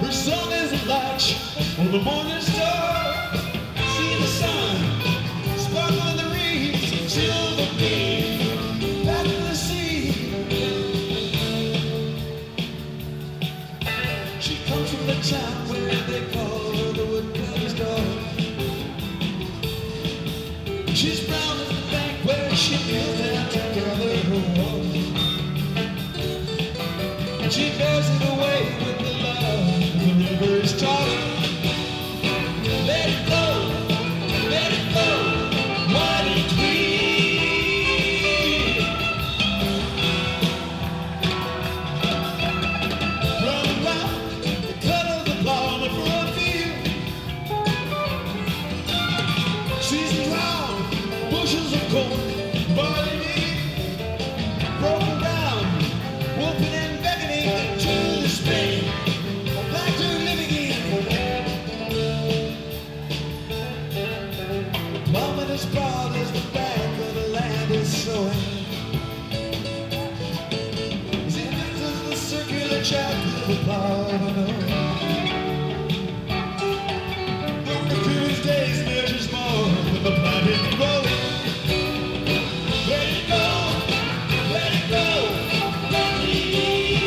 Her song is a latch on the morning star. See the sun sparkle in the reeds, silver beam back to the sea. She comes from the town where they call her the woodcutter's daughter. She's brown as the bank where she kneels down to gather her water. She bears it away with the love the river is taught her. Let it go, what it free. Run around the cut of the palmer for a field. Season round, bushels of corn, barley meal, broken down, whooping and beckoning to the spring, back to living in. The plummet is broad as the back of the land is sowing. As it enters the circular chapter of the Parno. The Mercury's days measures more than the planet growing. Let it go, let it go, let it be.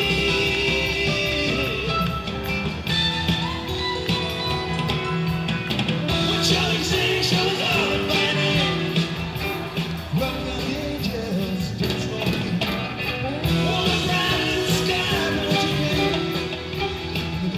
What shall we sing? Shall we all invite in? Rock the angels, dance for me. Hold the ground in the sky, won't you get? The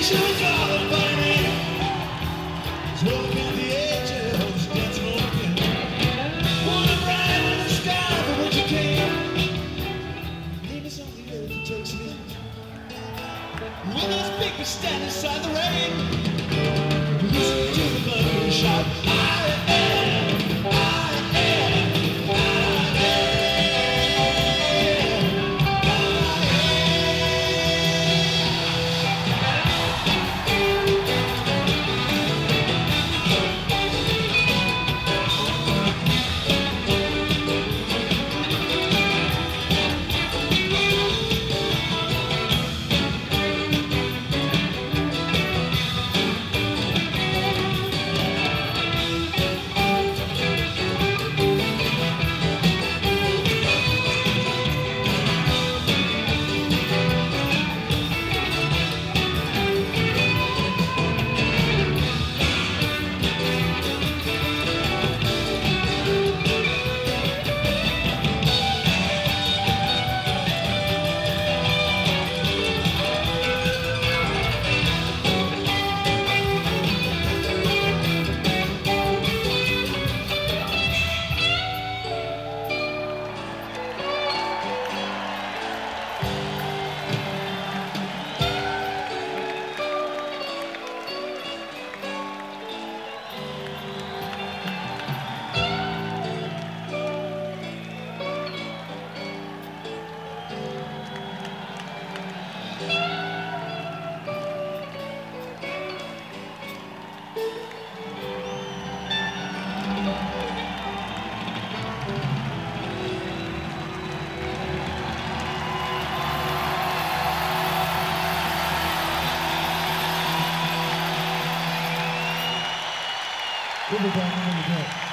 shoes all the bunny. Smoking at the edges, dancing on the pin. Wanna bright in the sky for what you can. Leave us on the earth and takes me. With those people stand inside the rain. Listen to the thunder shout. I am, I am, I We'll be back in a minute.